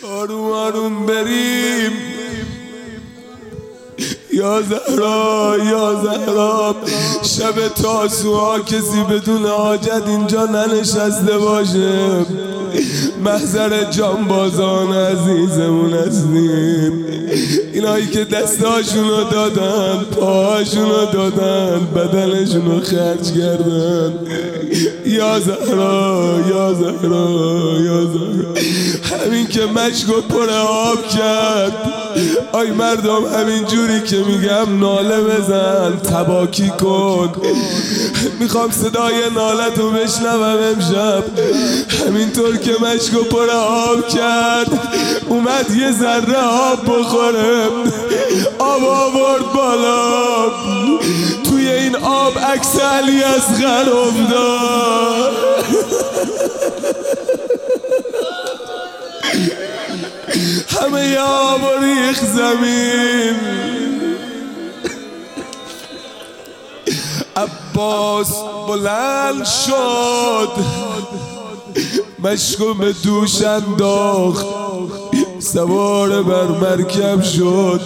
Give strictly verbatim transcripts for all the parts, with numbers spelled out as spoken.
آروم آروم بریم یا زهرا یا زهرا. شب تاسوعا کسی بدون حاجت اینجا ننشسته باشه. محضر جانبازان عزیزمون هستیم، اینایی که دستاشونو دادن، پاهاشونو دادن، بدنشونو خرج کردن. یا زهرا یا زهرا یا زهرا. همین که مشکو پر آب کرد. آی مردم همین جوری که میگم ناله بزن، تباکی کن. میخوام صدای نالتو بشنوم امشب. همینطور که مشکو پر آب کرد اومد یه ذره آب بخوره، آب آورد بالا. توی این آب عکس علی اصغر افتاد. همه ی آب و ریخ زمین. عباس بلند شد، مشکو به دوش انداخت، سوار بر مرکب شد.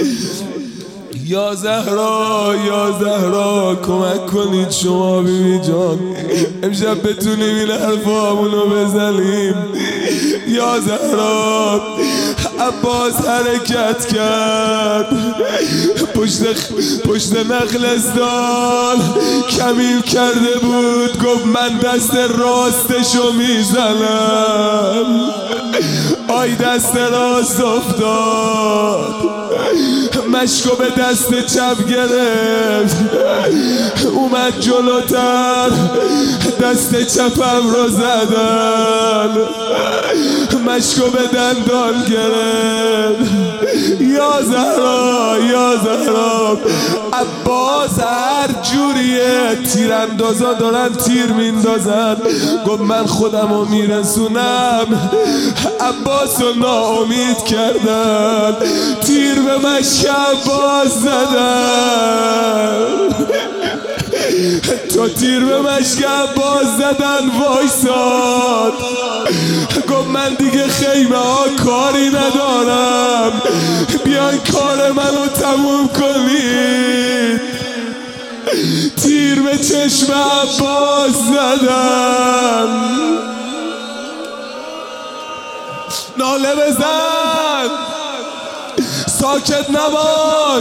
یا زهرا یا زهرا کمک کنید شما بیبی جان، امشب بتونیم این حرفامونو بزنیم. یا زهرا. عباس حرکت کرد، پشت پشت نخلستان کمین کرده بود. گفت من دست راستشو میزنم. آی دست راست افتاد، مشکو به دست چپ گرفت، اومد جلوتر، دست چپم رو زدن، مشکو به دندان گرفت. یا زهرا یا زهرا. عباس هر جوریه، تیراندازا دارن تیر میندازن. گفت من خودم رو میرسونم. عباس رو ناامید کردن، تیر به مشک عباس زدن. تا تیر به مشک عباس زدن وایساد. گفت من دیگه خیمه ها کاری ندارم، بیان کار منو تموم کنید. تیر به چشم عباس زدن. ناله بزن، ساکت نباش.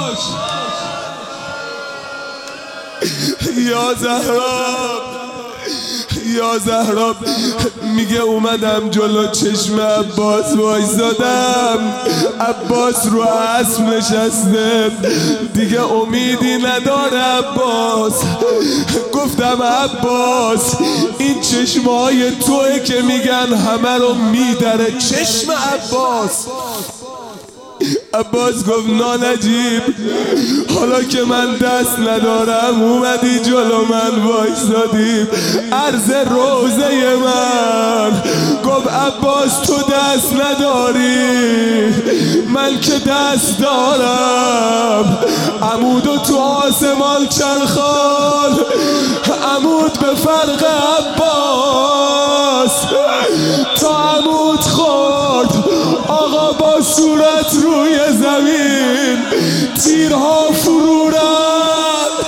یا زهرا یا زهرا. میگه اومدم جلو چشم عباس وایسادم. عباس رو اسب نشسته، دیگه امیدی نداره عباس. گفتم عباس این چشمای توه که میگن همه رو میدره. چشم عباس. عباس گفت نانجیب، حالا که من دست ندارم اومدی جلو من وایسادی، عرض روزه من. گفت عباس تو دست نداری، من که دست دارم. عمودو تو آسمان چرخان، عمود به فرق عباس. تا عمود خورد آقا با صورت روی زمین، تیرها فرو رفت.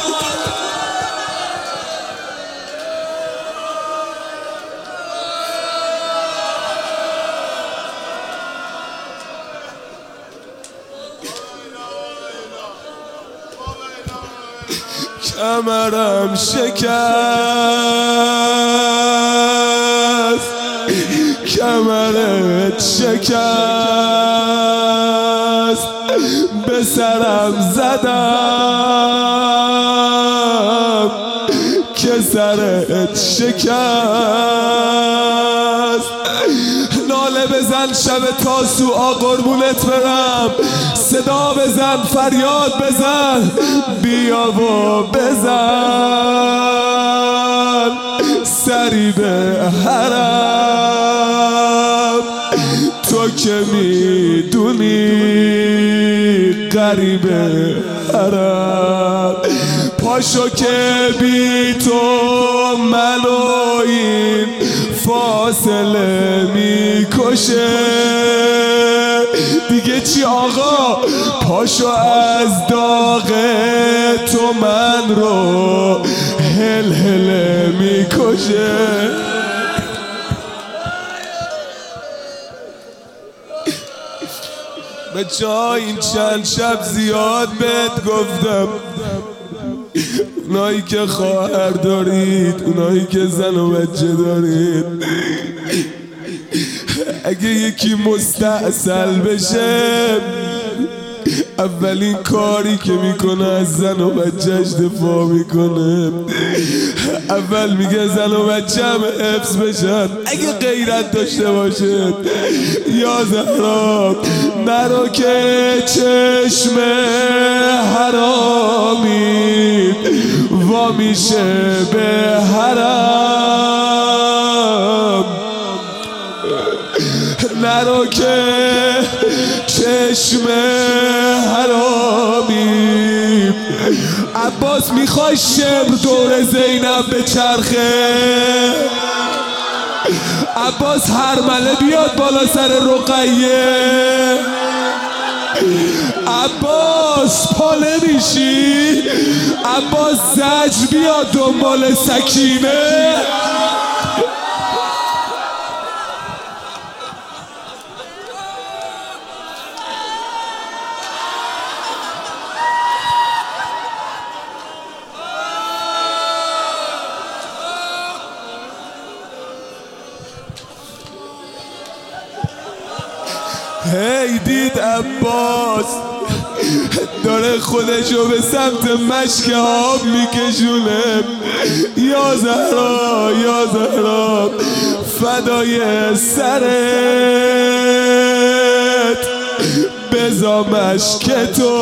کمرم شکست، کمرت شکست، به سرم زدم که سرت شکست. ناله بزن شب تاسوعا قربونت برم، صدا بزن فریاد بزن، بیا و بزن سری به حرم. تو که میدونی غریب حرم، پاشو که بی تو منو این فاصله میکشه. دیگه چی آقا؟ پاشو از داغ تو من رو هل هل میکشه. بچه ها این چند شب زیاد بهت گفتم، اونایی که خواهر دارید، اونایی که زن و بچه دارید، اگه یکی مستعسل بشه اولین کاری که میکنه از زن و بچهش دفاع میکنه. اول میگه زن و بچه هم حفظ بشن اگه غیرت داشته باشه. یا زهرا نرو که چشم حرامی وا میشه به حرم. نرو که چشم حرامی. عباس میخوای شمر دور زینب به چرخه؟ عباس هرمله بیاد بالا سر رقیه. عباس پا نمیشی؟ عباس زجر بیاد دنبال سکینه. هی دید عباس داره خودشو به سمت مشک آب میکشونه. یا زهرا یا زهرا فدای سرت بزا مشک تو.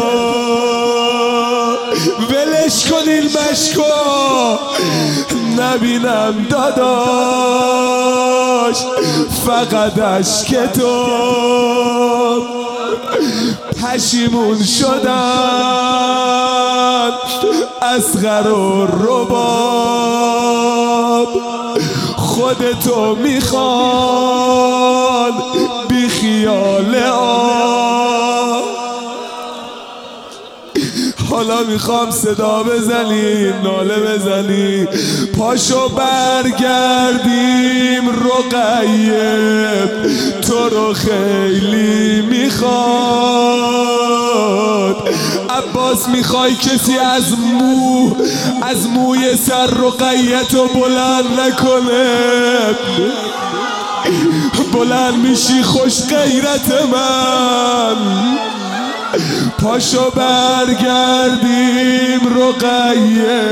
ولش کن این مشکو نبینم داداش، فقط اشک تو. پشیمون شدن اصغر و رباب، خودتو میخوان بی خیال آب. حالا میخوام صدا بزنی ناله بزنی پاشو برگردیم رقیه تو رو خیلی میخواد. عباس میخوای کسی از مو از موی سر رقیتو بلند نکنه؟ بلند میشی خوش غیرت من. پاشو برگردیم رقیه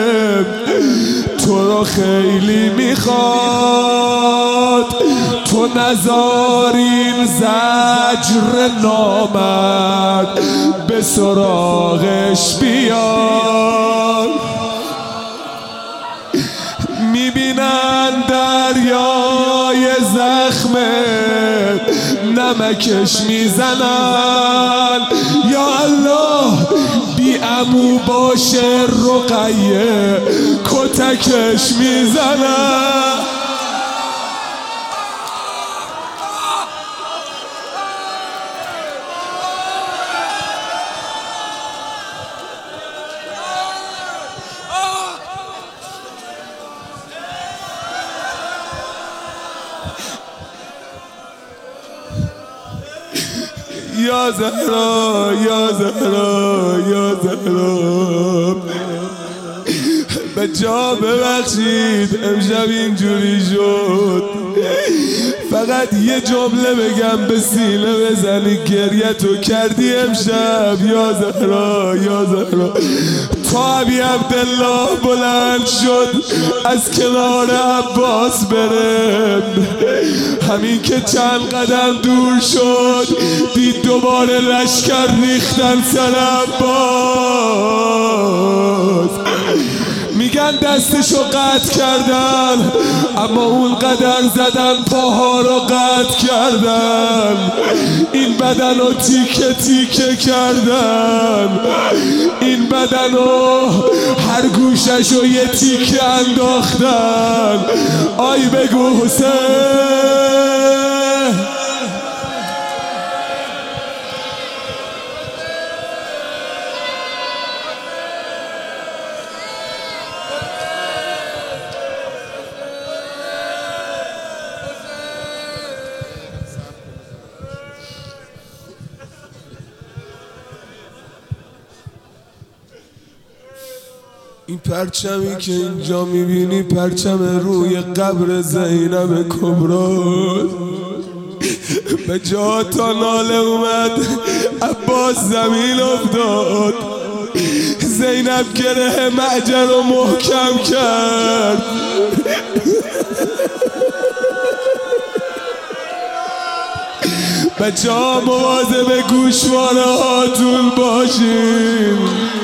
تو رو خیلی میخواد. تو نزارین زجر نامد به سراغش بیار. میبینن دریای زخمه نمکش میزنن. یا الله بی عمو باشه رقیه کتکش میزنن. یا زهرا یا زهرا یا زهرا بچه‌ها ببخشید امشب اینجوری شد. فقط یه جمله بگم به سینه بزنی گریه تو کردی امشب. یا زهرا یا زهرا تا ابی عبدالله بلند شد از کنار عباس بره، همین که چند قدم دور شد دید دوباره لشکر ریختن سر عباس. میگن دستشو قطع کردن اما اون قدر زدن پاها رو قطع کردن. این این بدن رو تیکه تیکه کردن، این بدن رو هر گوشش رو یه تیکه انداختن. آی بگو حسین. این پرچمی که اینجا میبینی پرچم روی قبر زینب کبرا، به جا تا ناله اومد عباس زمین افتاد، زینب گره معجر رو محکم کرد. بچه ها مواظب گوشواره هاتون باشین.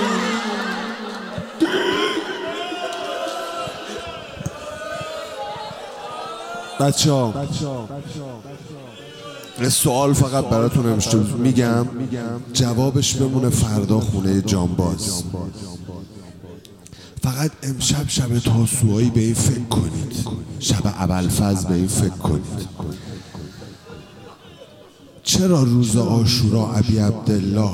بچه ها سوال فقط براتون نمیشته میگم، جوابش بمونه فردا خونه جانباز. فقط امشب شب تاسوعایی به این فکر کنید، شب ابوالفضل به این فکر کنید. چرا روز عاشورا ابی عبدالله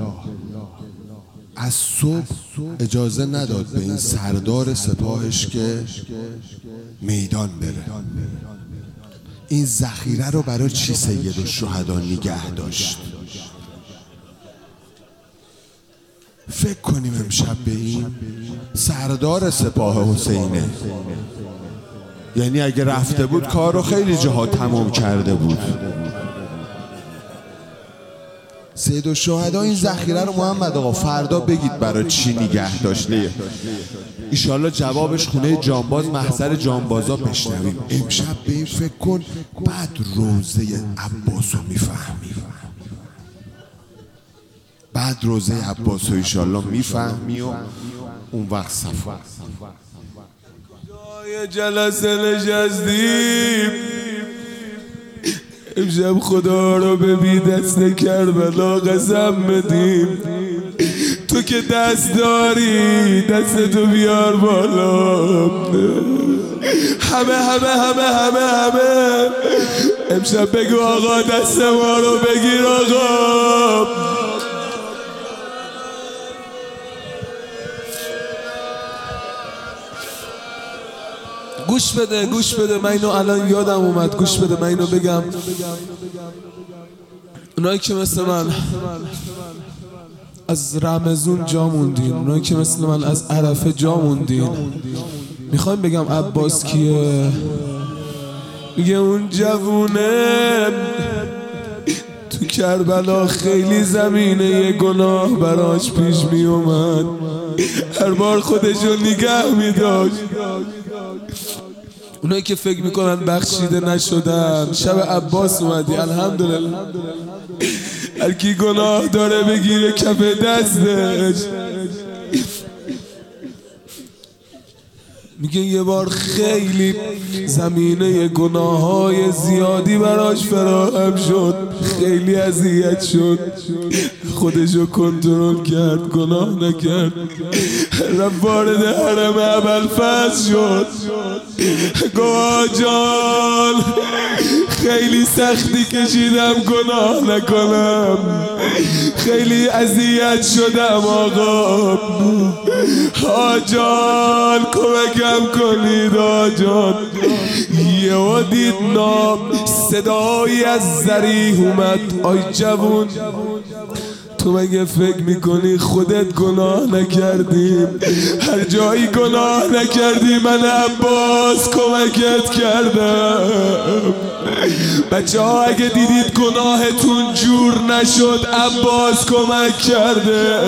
از صبح اجازه نداد به این سردار سپاهش که میدان بره؟ این ذخیره رو برای چی سید الشهدا نگه داشت؟ فکر کنیم امشب به این سردار سپاه حسینه. یعنی اگه رفته بود کار رو خیلی جاها تمام کرده بود. سید الشهدا این ذخیره رو محمد آقا فردا بگید برای چی نگه داشت. ایشالله جوابش خونه جانباز محضر جانبازا بشنویم. امشب به این فکر کن، بعد روزه عباس رو میفهمی، بعد روزه عباس رو ایشالله میفهمی و اون وقت صفا جای جلسه نشستیم امشب خدا رو به بی دست کربلا قسم بدیم. تو که دست داری دستتو بیار بالا. همه همه همه همه همه امشب بگو آقا دست ما رو بگیر آقا. گوش بده گوش بده، من اینو الان یادم اومد، گوش بده من اینو بگم. اونایی که مثل من از رمضون جا موندین، اونایی که مثل من از عرفه جا موندین، میخوایم بگم عباس کیه؟ میگه اون جوونه تو کربلا خیلی زمینه یه گناه براش پیش میومد، هر بار خودشو نگه میداشت. اونایی که فکر میکنن بخشیده نشدن، شب عباس اومدی الحمدلله. هر کی گناه داره بگیره کف دستش. میگه یه بار خیلی زمینه گناه های زیادی براش فراهم شد، خیلی اذیت شد، خودشو کنترل کرد، گناه نکرد، رفت وارد حرم ابوالفضل شد. گواه جان خیلی سختی کشیدم گناه نکنم، خیلی اذیت شدم آقا. آجان کمکم کنید آجان. یه دید نام صدایی از ذریح اومد. آی جوون تو مگه فکر میکنی خودت گناه نکردی؟ هر جایی گناه نکردی من عباس کمکت کردم. بچه ها اگه دیدید گناهتون جور نشد عباس کمک کرده،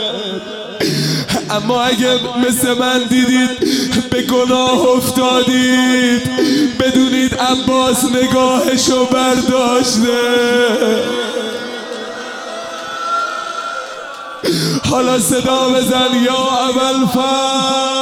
اما اگه مثل من دیدید به گناه افتادید بدونید عباس نگاهشو برداشته. حالا صدا بزن یا ابوالفضل.